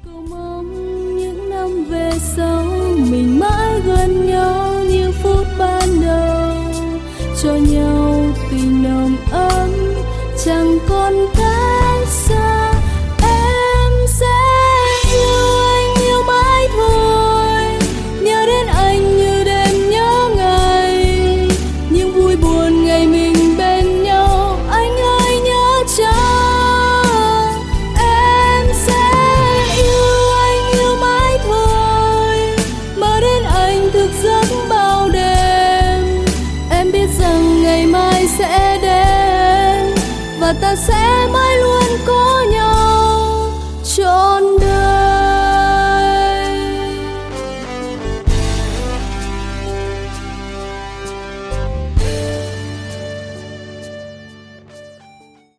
Cầu mong những năm về sau mình mãi gần nhau như phút ban đầu, cho nhau tình nồng ấm chẳng còn cách xa. Em sẽ yêu anh yêu mãi thôi, nhớ đến anh như đêm nhớ ngày, những vui buồn ngày mình bên nhau anh ơi nhớ chăng. Em sẽ yêu anh yêu mãi thôi, mơ đến anh thức giấc bao đêm. Em biết rằng ngày mai sẽ đến và ta sẽ